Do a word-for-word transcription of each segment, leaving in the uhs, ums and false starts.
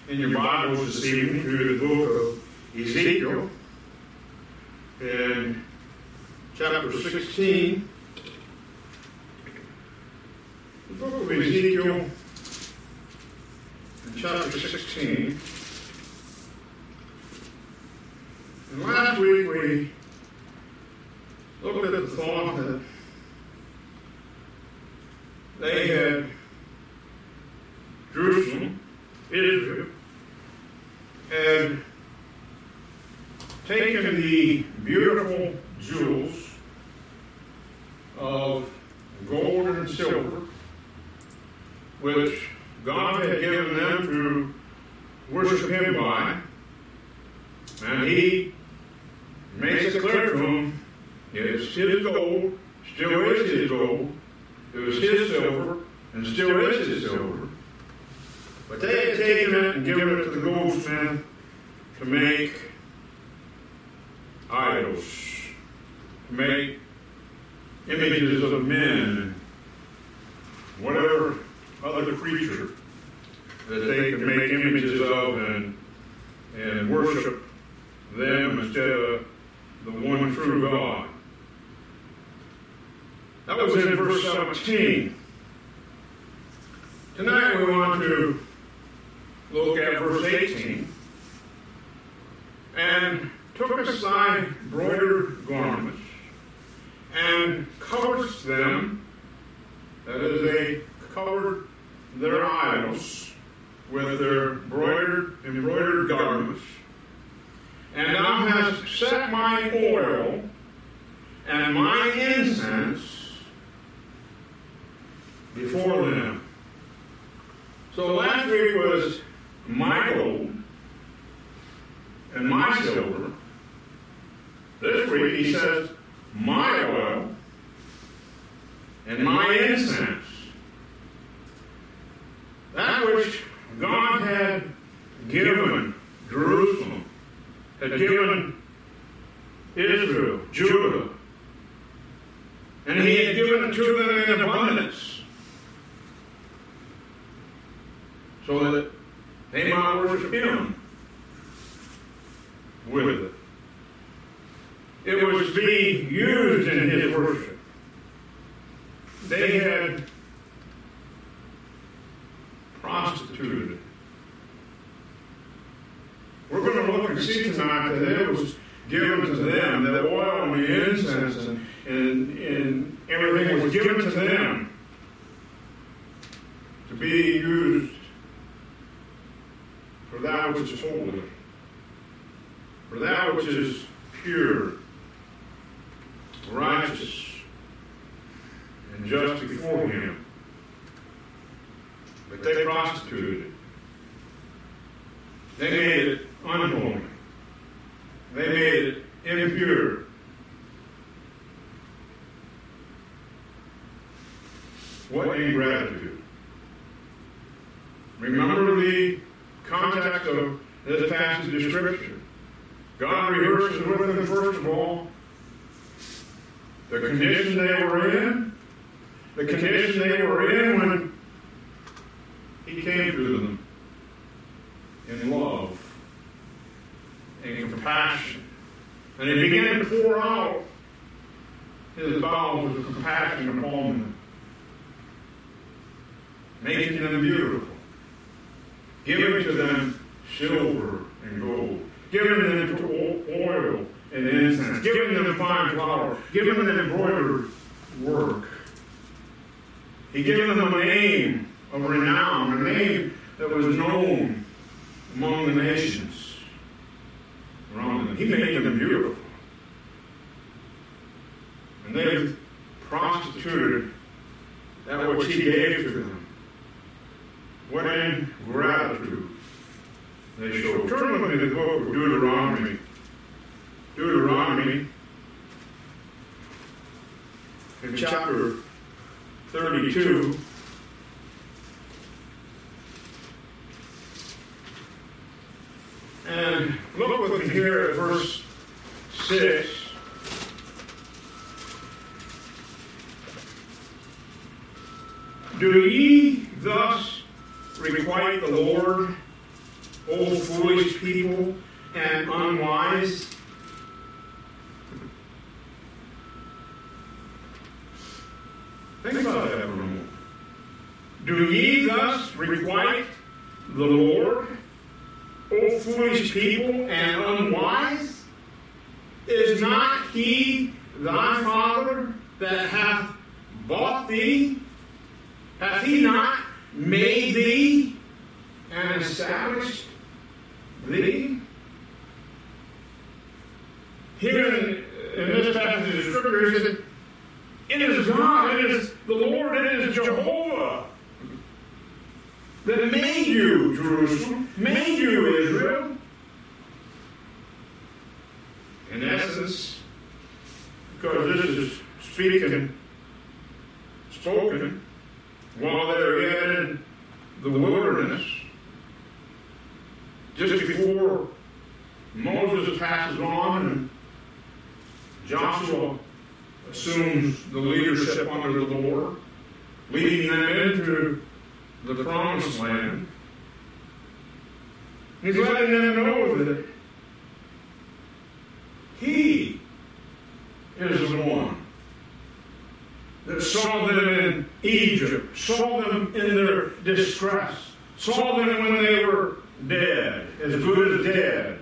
in your Bibles this evening to the book of Ezekiel, in chapter sixteen. The book of Ezekiel, in chapter sixteen. And last week we looked at the thought that they had Jerusalem, Israel, had taken the beautiful jewels of gold and silver, which God had given them to worship Him by, and He makes it clear to them it's His gold, still is His gold, it was His silver, and still is His silver. But they had taken it and given it to the goldsmith to make idols, to make images of men, whatever other creature that they could make images of and, and worship them instead of the one true God. That was in verse seventeen. Tonight we want to look at verse eighteen. And took aside broidered garments and covers them, that is, they covered their idols with their broidered, embroidered garments. And thou hast set my oil and my incense before them. So last week was my gold and my silver. This week he says my oil and my incense. That which God had given Jerusalem, had given Israel, Judah, and He had given it to them in abundance, so that they might worship Him with it. It was to be used in His worship. They had prostituted. We're going to look and see tonight that it was given to them, the oil and the incense and, and, and everything was given to them to be used for that which is holy, for that which is pure, righteous, and just before Him. But they prostituted it. They made it unholy. They made it impure. What ingratitude. Remember the context of this passage of Scripture. God rehearses with them, first of all, the condition they were in, the condition they were in when He came to them in love and compassion. And He began to pour out His bowels of compassion upon them, making them beautiful, giving to them silver and gold, giving them to oil and incense, giving them fine flour, giving them embroidered work. He gave them a name of renown, a name that was known among the nations around them. He made them beautiful. And they prostituted that which He gave to them. What ingratitude they showed. Turn with me to the book of Deuteronomy. Deuteronomy, in chapter thirty-two. And look with me here at verse six. Do ye thus requite the Lord O foolish people and unwise. Think about that for a moment. Do ye thus requite the Lord, O foolish people and unwise? Is not he thy Father that hath bought thee? Hath he not made thee and established thee? Here in, in this passage of Scripture, it says, it is God, it is the Lord, it is Jehovah that made you, Jerusalem, made you, Israel. In essence, because this is speaking, spoken, while they're yet in the wilderness, just before Moses passes on and Joshua assumes the leadership under the Lord, leading them into the promised land. He's letting them know that he is the one that saw them in Egypt, saw them in their distress, saw them when they were dead, as good as dead.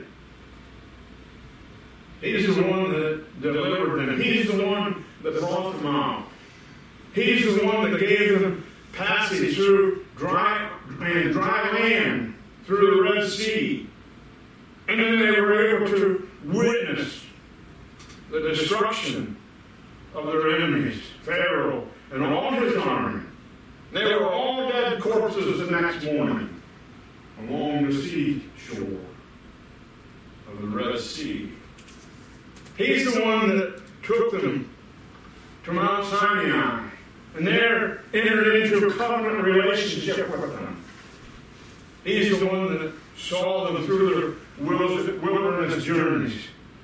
He's the one that delivered them. He's the one that brought them out. He's the one that gave them passage through dry and dry land, through the Red Sea. And then they were able to witness the destruction of their enemies, Pharaoh and all his army. They were all dead corpses the next morning along the seashore of the Red Sea. He's the one that took them to Mount Sinai and there entered into a covenant relationship with them. He's the one that saw them through their wilderness journeys,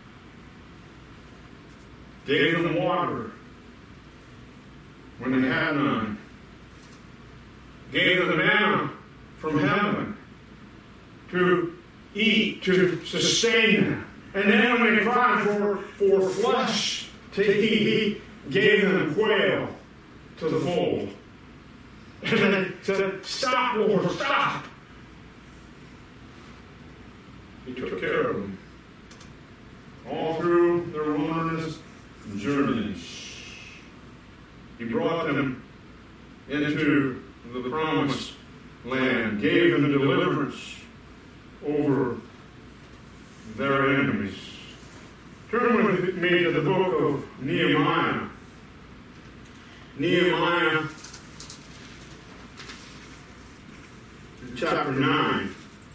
gave them water when they had none, gave them manna from heaven to eat, to sustain them. And then when they cried for, for flesh to eat, he gave them quail to the fold. And they said, "Stop, Lord, stop." He took care of them all through their wilderness journeys. He brought them into the promised land, gave them deliverance over their enemies. Turn with me to the book of Nehemiah. Nehemiah chapter nine.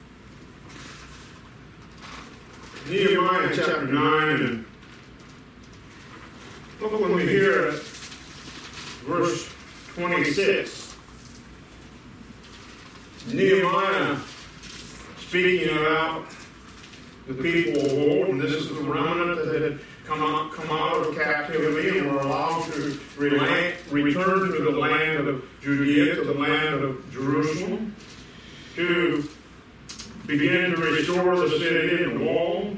Nehemiah chapter nine, and look when we hear it, verse twenty-six. Nehemiah speaking about the people of old, and this is the remnant that had come out, come out of captivity and were allowed to relate, return to the land of Judea, to the land of Jerusalem, to begin to restore the city and the wall.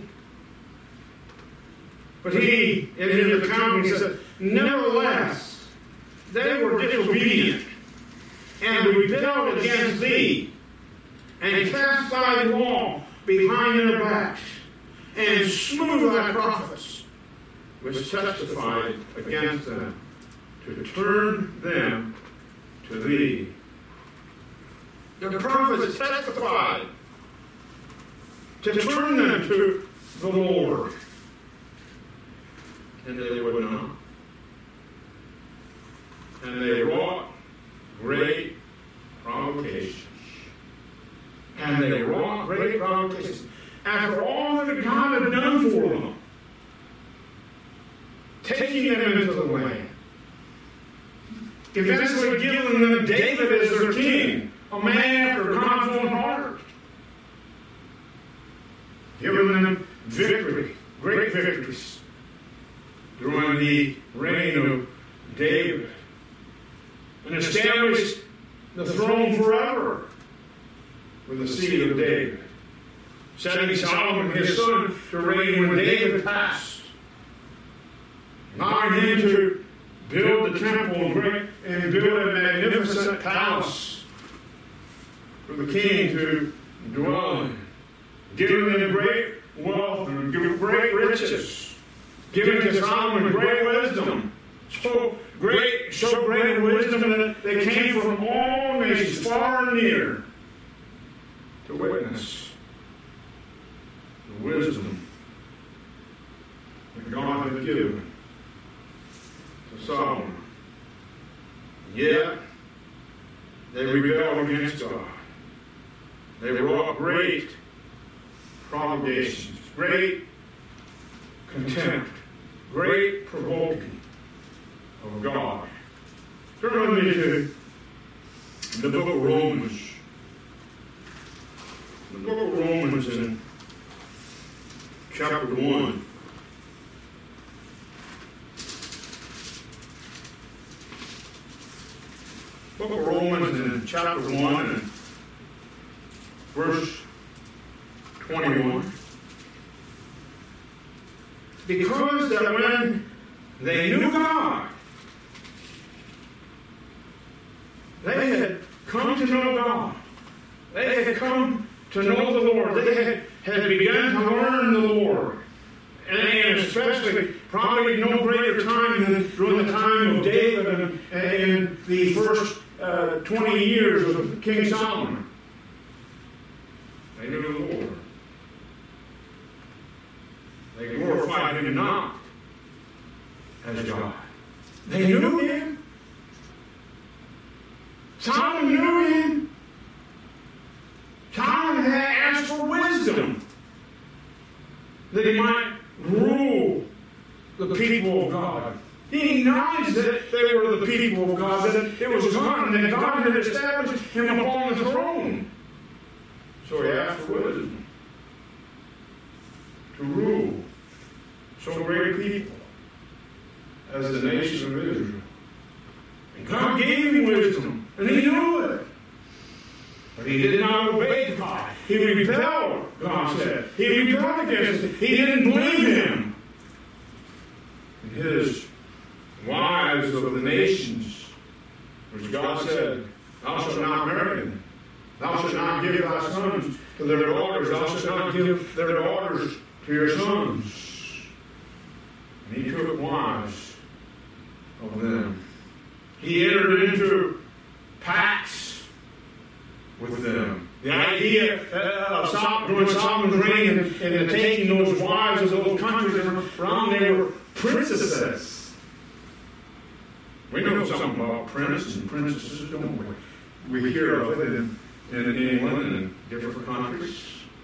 But he, in his account, he said, "Nevertheless, they were disobedient, and rebelled against thee, and cast thy law behind their backs, and slew thy prophets, which testified against them, to turn them to thee." The prophets testified to turn them to the Lord, and they would not. And they wrought great provocations. And they wrought great provocations. After all that God had done for them, taking them into the land, eventually giving them David as their king, a man after God's own heart, giving them victory, great victories, during the reign of David, and established the throne forever with the seed of David. setting Solomon his son to reign when David passed. Allowing him to build the temple and, great, and build a magnificent palace for the king to dwell in. Giving him great wealth and great riches. Giving to Solomon great wisdom. So great, so great wisdom that they came from all nations, far and near, to witness the wisdom that God had given to Solomon. Yet, they rebelled against God. They wrought great provocations, great contempt, great provoking of God. Turn with me to the book of Romans. The book of Romans in chapter one. Book of Romans in chapter one and verse twenty-one. Because that when they knew God, they had come to know God. They had come to know the Lord. They had, had begun to learn the Lord. And especially, probably no greater time than during the time of David and, and the first uh, twenty years of King Solomon. They knew the Lord. They glorified him not as God. They knew him. Solomon knew him. Solomon had asked for wisdom that he might rule the people of God. He acknowledged that they were the people of God, that it was God, and that God had established him upon the throne. So he asked for wisdom to rule so great people as the nation of Israel. And God gave him wisdom, and he knew it. But he did not obey God. He rebelled, God said. He rebelled against it. He didn't believe him. And his wives of the nations, which God said, thou shalt not marry them. Thou shalt not give thy sons to their daughters. Thou shalt not give their daughters to your sons. And he took wives of them. He entered into pacts with them. The idea of Solomon, during Solomon's reign and, and taking those wives of those countries around, they were princesses. We know something about princes and princesses, don't we? We hear of it in, in England and in different countries.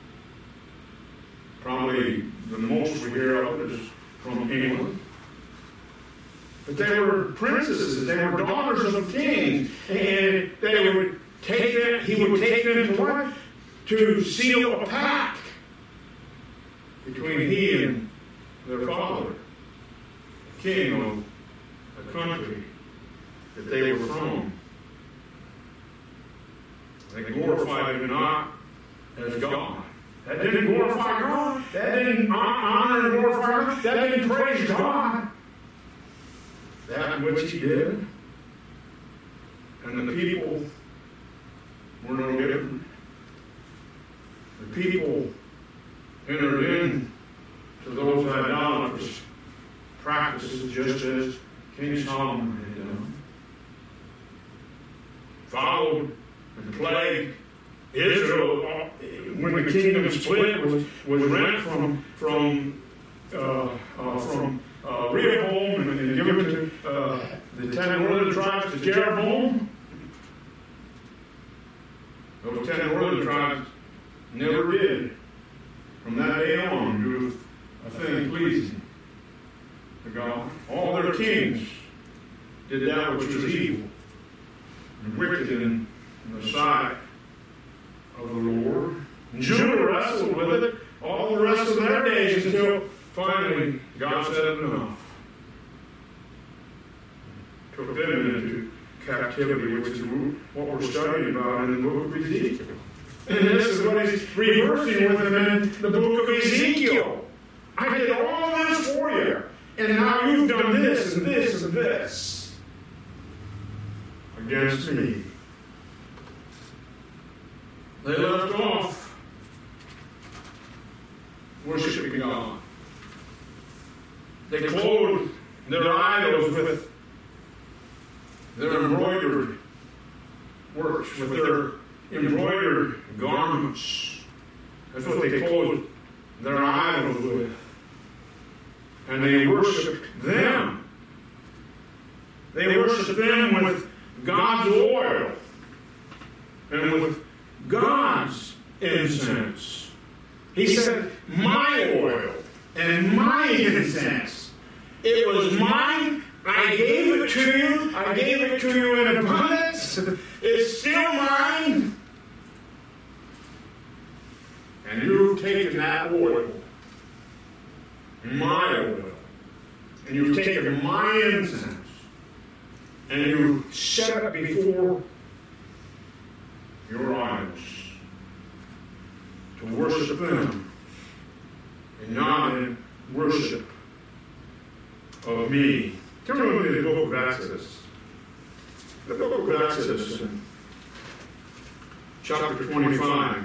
Probably the most we hear of it is from England. But they were princesses, they were daughters of kings, and they would take them, he would take them to what? To seal a pact between he and their father, the king of the country that they were from. They glorified him not as God. That didn't glorify God. That didn't honor and glorify God. That didn't praise God. That which he did. And the people were no different. The people entered in to those idolatrous practices just as King Solomon had done. Followed and plagued Israel when the kingdom split, was, was rent from from uh, uh, from uh, Rehoboam and, and given to uh, the ten northern tribes to Jeroboam. Those ten northern tribes never did, from that day on, do a thing pleasing to God. All their kings did that which was evil and wicked in the sight of the Lord. And Judah wrestled with it all the rest of their days until finally God said enough. Took them into captivity, which is what we're studying about in the book of Ezekiel. And this is what he's reversing with him in the book of Ezekiel. I did all this for you, and now you've done this and this and this against me. They left off worshiping God. They clothed their idols with their embroidered works, with their embroidered garments. That's what they clothed their idols with. And they worshiped them. They worshiped them with God's oil and with God's incense. He said, my oil and my incense. It was mine. I gave it to you. I gave it to you in abundance. It's still mine. And you've taken that oil, my oil, and you've taken my incense, and you set it before your idols to worship them, and not in worship of me. Turn with me to the book of Exodus. The book of Exodus, in chapter twenty-five.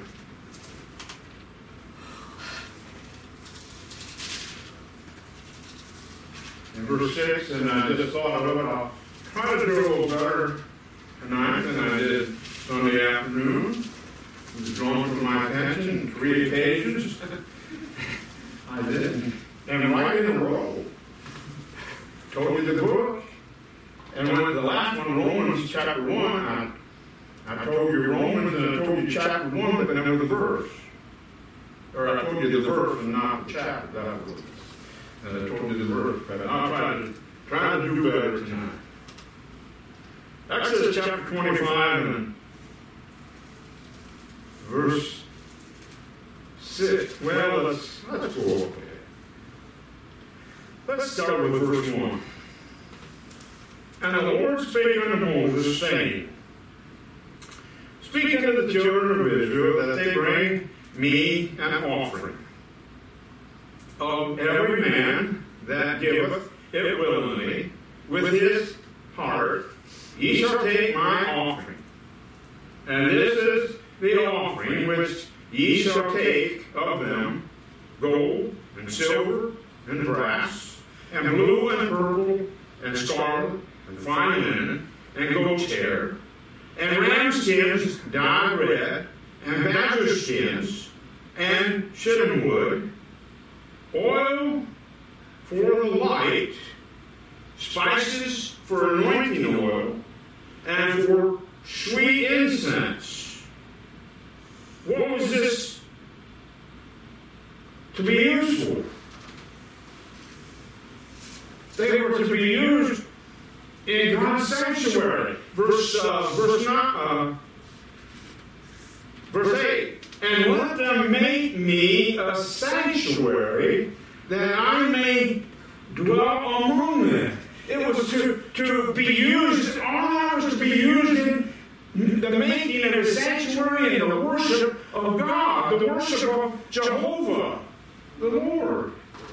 In verse six, and I just thought of it, I'll try to do a little better tonight than I did Sunday afternoon. It was drawn to my attention on three occasions. I did, and right in a row. Told you the book, and when the last one, Romans chapter one, I, I told you Romans, and I told you chapter one, but never the verse. Or I told you the verse and not the chapter, that was. And I told you the verse, but I'll try to, try to do better tonight. Exodus chapter twenty-five and verse six. Well, let's, let's go over it. Let's start with verse one. And the Lord spake unto Moses, saying, Speak unto the children of Israel, that they bring me an offering. Of every man that giveth it willingly, with his heart, ye shall take my offering. And this is the offering which ye shall take of them, gold, and silver, and brass, and blue, and purple, and scarlet, and fine linen, and goat's hair, and ram skins dyed red, and badger skins, and shittim wood, oil for the light, spices for anointing oil, and for sweet incense. What was this to be used for? They were to be used in God's sanctuary. Verse, uh, verse, not, uh, verse eight. And let them make me a sanctuary, that I may dwell among them. It was to, to be used, all that was to be used in the making of a sanctuary and the worship of God, the worship of Jehovah, the Lord.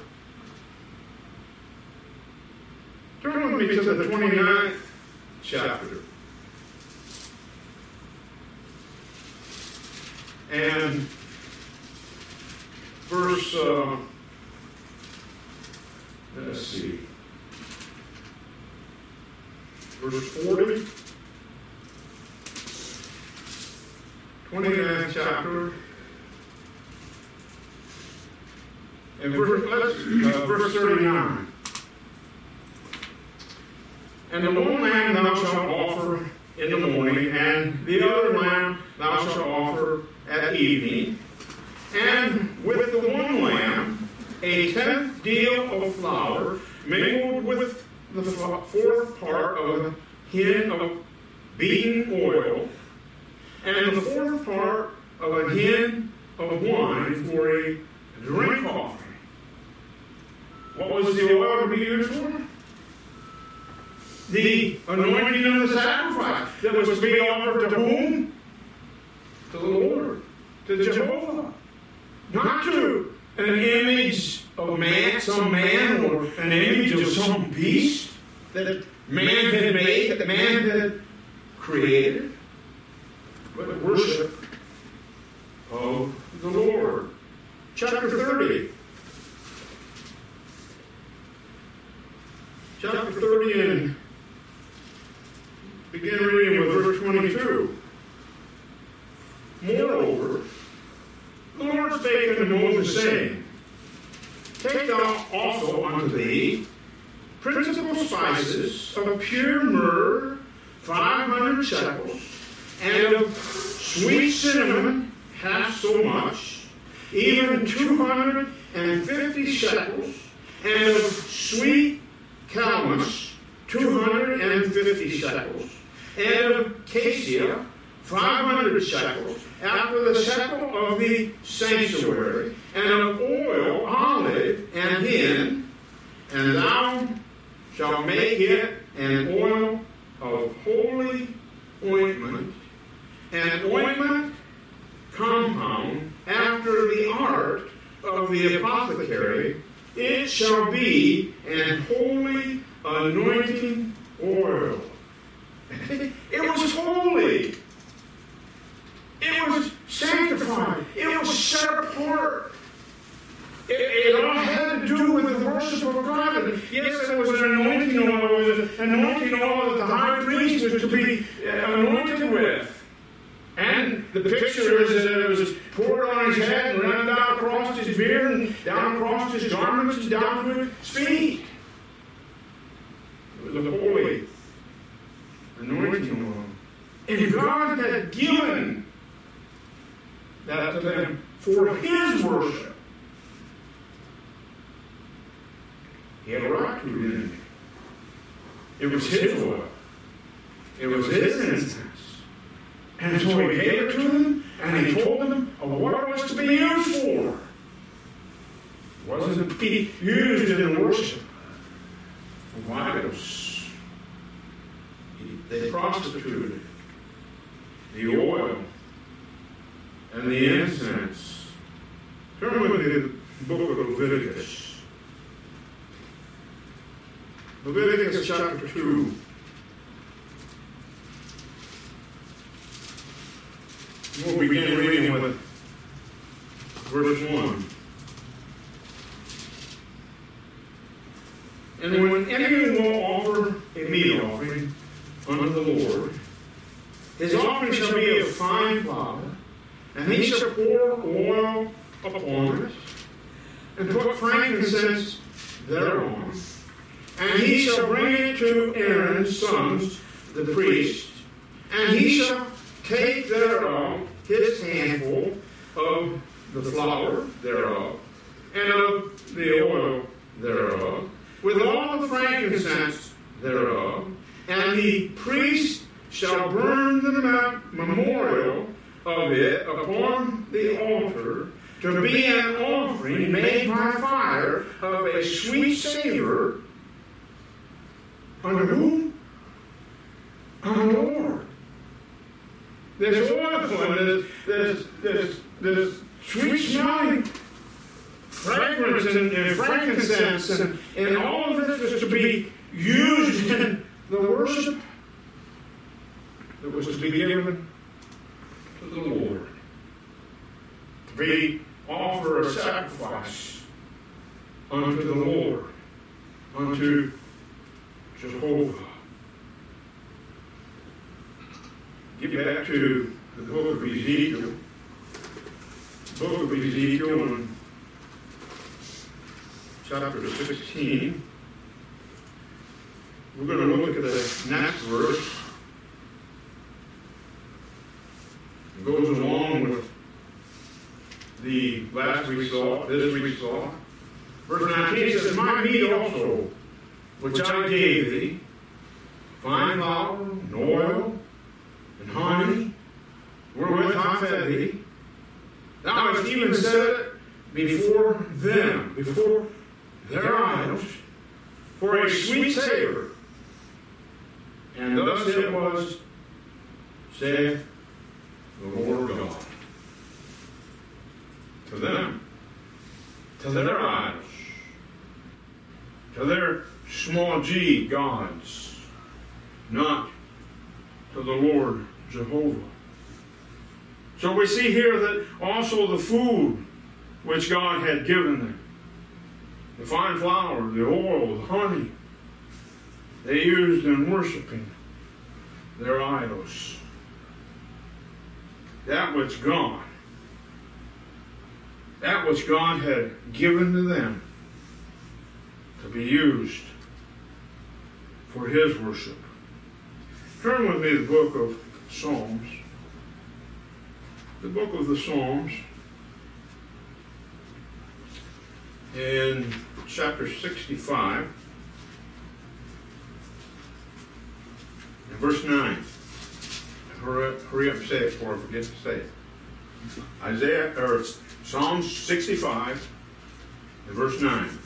Turn with me to the twenty-ninth chapter. And verse, uh, let's see, verse forty, twenty-ninth chapter, and verse, let's, uh, verse thirty-nine. And the one lamb thou shalt offer in the morning, and the other lamb thou shalt offer at evening, and with the one lamb a tenth deal of flour mingled with the fourth part of a hin of beaten oil, and the fourth part of a hin of wine for a drink offering. What was the oil to be used for? The anointing of the sacrifice that was to be offered to whom? To the Lord. to Jehovah, not to an image of man, some man, or an image of some beast that man had made, that man had created, but worship of the Lord. Chapter thirty. Chapter thirty, and begin reading with verse twenty-two. Moreover, the Lord spake unto Moses, saying, Take thou also unto thee principal spices of pure myrrh, five hundred shekels, and of sweet cinnamon, half so much, even two hundred and fifty shekels, and of sweet calamus, two hundred and fifty shekels, and of cassia, five hundred shekels, after the shekel of the sanctuary, and of oil, olive, and hin, and thou shalt make it an oil of holy ointment, an ointment compound after the art of the apothecary. It shall be an holy anointing oil. It was holy. It was sanctified. It was set apart. It, it all had to do with the worship of God. And yes, it was an anointing oil. It was an anointing oil that the high priest was to be anointed with. And the picture is that it was poured on his head and ran down across his beard and down across his garments and down to his feet. It was a holy anointing oil. And God had given that to them for his worship. He had a right to it. It was his oil. It was his incense. And so he gave it to them, and he told them of what it was to be used for. It wasn't to be used in worship of idols. They prostituted the oil and the incense. Turn with me to the book of Leviticus. Leviticus chapter two. We'll begin reading with verse one. And when anyone will offer a meat offering unto the Lord, his offering shall be of fine flour, and he shall pour oil upon it, and put frankincense thereon, and he shall bring it to Aaron's sons, the priest, and he shall take thereof his handful of the flour thereof, and of the oil thereof, with all the frankincense thereof, and the priest shall burn the memorial of it upon the altar, to be an offering made by fire of a sweet savor unto whom? Unto the Lord. This oil and this, this, this, this sweet smelling fragrance and, and frankincense and, and all of this was to be used in the worship that was to be given to the Lord. To be offer a sacrifice unto the Lord, unto Jehovah. Get back to the book of Ezekiel. The book of Ezekiel in chapter sixteen. We're going to look at the next verse. It goes along with the last we saw, this we saw. Verse nineteen says, My meat also, which I gave thee, fine flour and oil and honey, wherewith I fed thee, thou hast even set it before them, before their idols, for a sweet savor. And thus it was, saith the Lord God. to them, to their idols, to their small g gods, not to the Lord Jehovah. So we see here that also the food which God had given them, the fine flour, the oil, the honey, they used in worshiping their idols. That which God, that which God had given to them to be used for His worship. Turn with me to the book of Psalms. The book of the Psalms, in chapter sixty-five, and verse nine. Hurry up, hurry up and say it before I forget to say it. Isaiah, or Psalms sixty-five, and verse nine.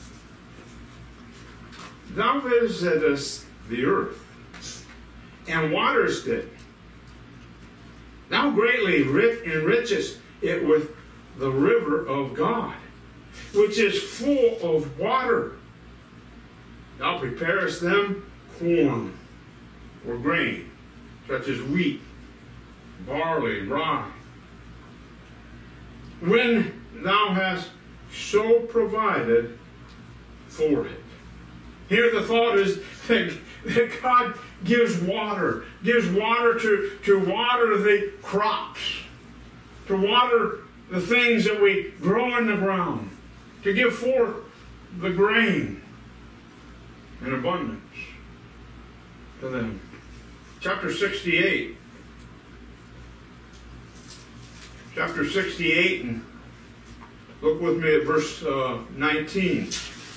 Thou visitest the earth, and waterest it. Thou greatly enrichest it with the river of God, which is full of water. Thou preparest them corn or grain, such as wheat, barley, rye. When thou hast so provided for it. Here the thought is that, that God gives water, gives water to, to water the crops, to water the things that we grow in the ground, to give forth the grain in abundance to them. Chapter sixty-eight. Chapter sixty-eight, and look with me at verse uh, nineteen.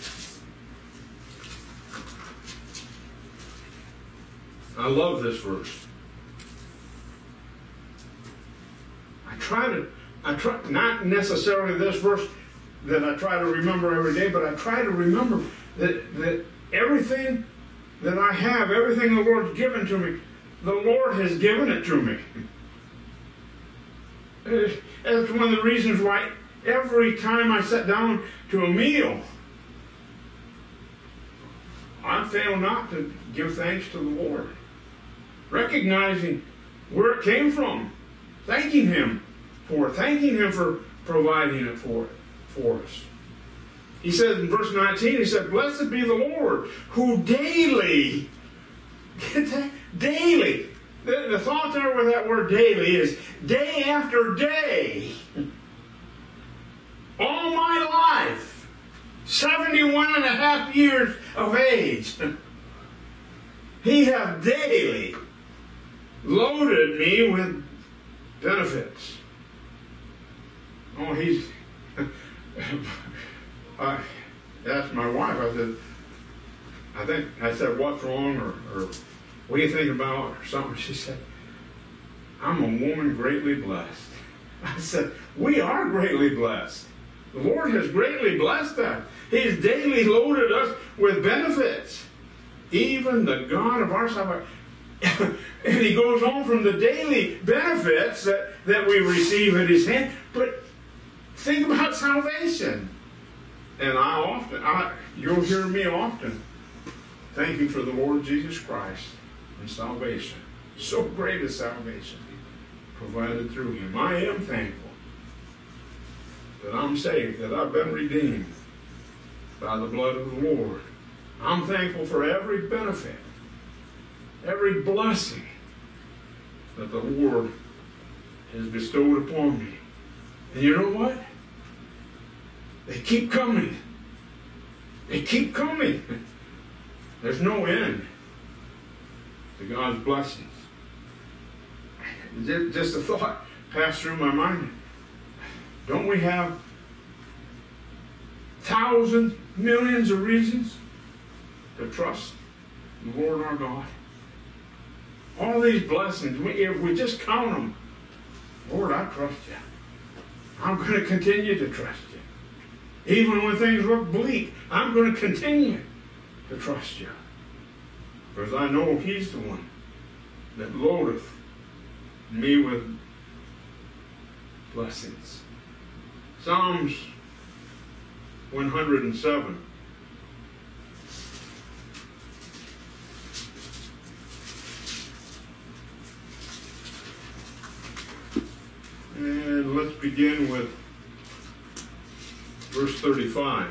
I love this verse. I try to, I try, not necessarily this verse that I try to remember every day, but I try to remember that, that everything that I have, everything the Lord's given to me, the Lord has given it to me. That's one of the reasons why every time I sit down to a meal, I fail not to give thanks to the Lord, recognizing where it came from, thanking Him for it, thanking Him for providing it for, it, for us. He said in verse nineteen, he said, blessed be the Lord, who daily, get that, daily, the, the thought there with that word daily is day after day, all my life, seventy-one and a half years of age, He hath daily loaded me with benefits. Oh, He's... I asked my wife, I said, I think, I said, what's wrong, or, or what do you think about, or something. She said, I'm a woman greatly blessed. I said, we are greatly blessed. The Lord has greatly blessed us. He's daily loaded us with benefits. Even the God of our salvation. And he goes on from the daily benefits that, that we receive at His hand. But think about salvation. And I often, I, you'll hear me often thanking for the Lord Jesus Christ and salvation. So great is salvation provided through Him. I am thankful that I'm saved, that I've been redeemed by the blood of the Lord. I'm thankful for every benefit, every blessing that the Lord has bestowed upon me. And you know what? They keep coming. They keep coming. There's no end to God's blessings. Just a thought passed through my mind. Don't we have thousands, millions of reasons to trust the Lord our God? All these blessings, if we just count them, Lord, I trust You. I'm going to continue to trust You. Even when things look bleak, I'm going to continue to trust You. Because I know He's the one that loadeth me with blessings. Psalms one hundred seven. And let's begin with verse thirty-five.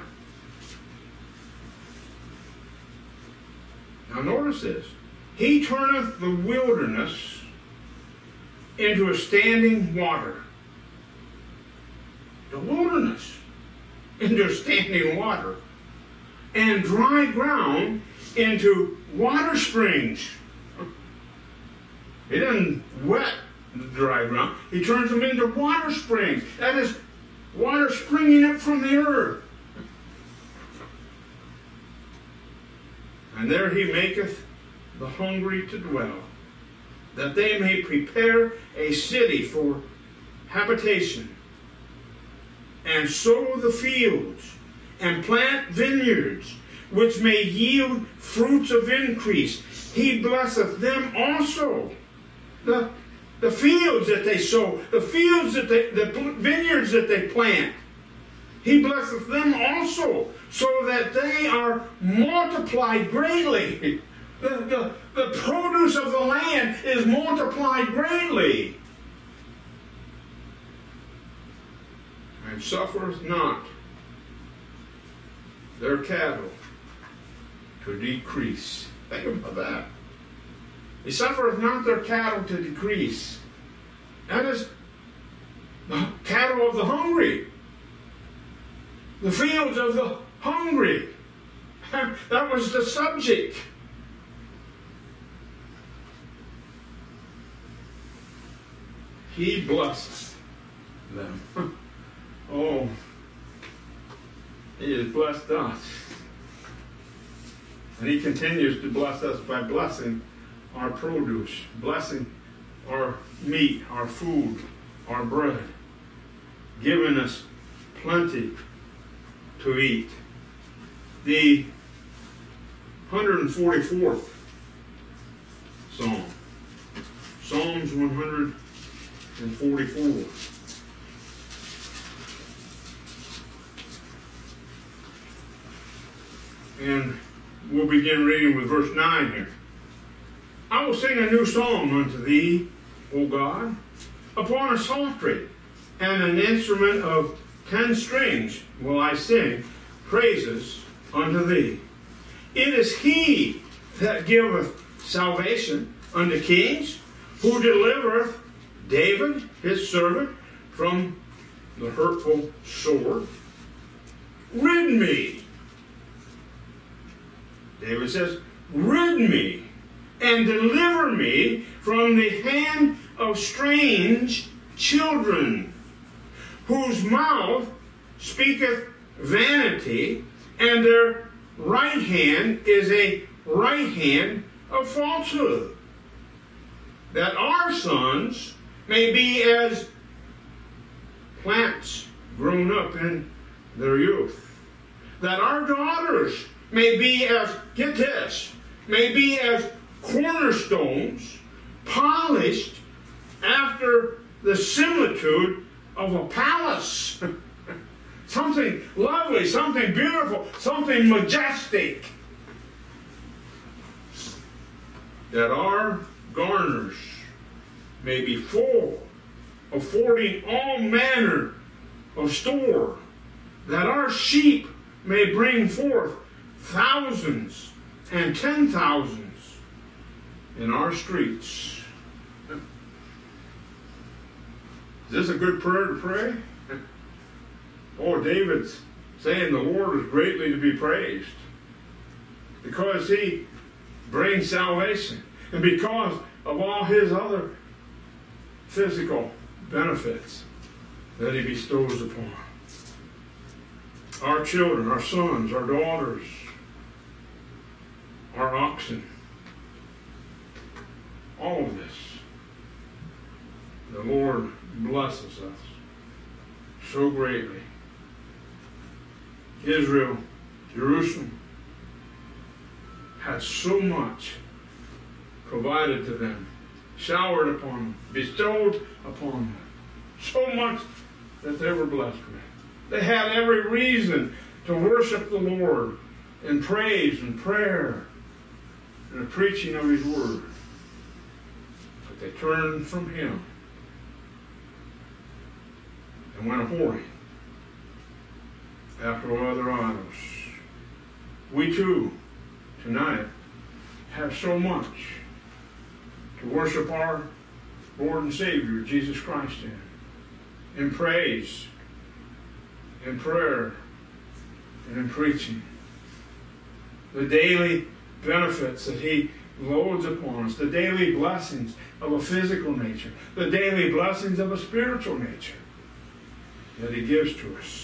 Now notice this. He turneth the wilderness into a standing water. The wilderness into standing water. And dry ground into water springs. He doesn't wet the dry ground. He turns them into water springs. That is water springing up from the earth. And there he maketh the hungry to dwell, that they may prepare a city for habitation, and sow the fields, and plant vineyards, which may yield fruits of increase. He blesseth them also. The, the fields that they sow, the fields that they, the vineyards that they plant. He blesseth them also, so that they are multiplied greatly. The, the, the produce of the land is multiplied greatly. And suffereth not their cattle to decrease. Think about that. He suffereth not their cattle to decrease. That is the cattle of the hungry. The fields of the hungry. That was the subject. He blessed them. Oh, he has blessed us. And he continues to bless us by blessing our produce, blessing our meat, our food, our bread, giving us plenty to eat. The one hundred forty-fourth Psalm, Psalms one hundred forty-four. And we'll begin reading with verse nine here. I will sing a new song unto thee, O God, upon a psaltery, and an instrument of ten strings will I sing praises unto thee. It is he that giveth salvation unto kings, who delivereth David his servant from the hurtful sword. Rid me. David says, rid me and deliver me from the hand of strange children, whose mouth speaketh vanity, and their right hand is a right hand of falsehood, that our sons may be as plants grown up in their youth, that our daughters may be as, get this, may be as cornerstones, polished after the similitude of a palace. Something lovely, something beautiful, something majestic. That our garners may be full, affording all manner of store. That our sheep may bring forth thousands and ten thousands in our streets. Is this a good prayer to pray? Oh, David's saying the Lord is greatly to be praised because he brings salvation and because of all his other physical benefits that he bestows upon our children, our sons, our daughters, our oxen. All of this, the Lord blesses us so greatly. Israel, Jerusalem, had so much provided to them, showered upon them, bestowed upon them, so much that they were blessed with. They had every reason to worship the Lord in praise and prayer and the preaching of His Word. But they turned from Him and went a-whoring after other idols. We too, tonight, have so much to worship our Lord and Savior, Jesus Christ, in. In praise, in prayer, and in preaching. The daily benefits that He loads upon us, the daily blessings of a physical nature, the daily blessings of a spiritual nature that He gives to us.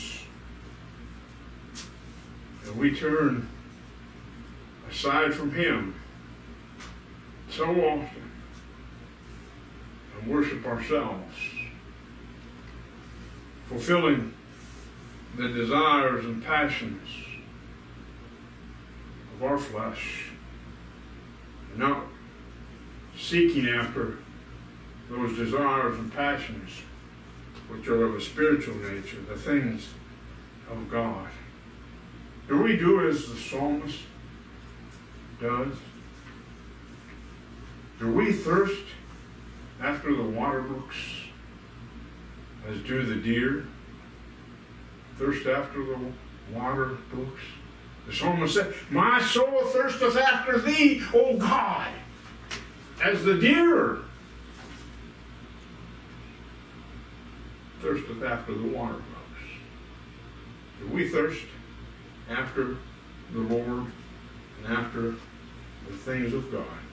And we turn aside from Him so often and worship ourselves, fulfilling the desires and passions of our flesh, and not seeking after those desires and passions which are of a spiritual nature, the things of God. Do we do as the psalmist does? Do we thirst after the water brooks as do the deer? Thirst after the water brooks? The psalmist said, my soul thirsteth after Thee, O God, as the deer thirsteth after the water brooks. Do we thirst after the Lord and after the things of God?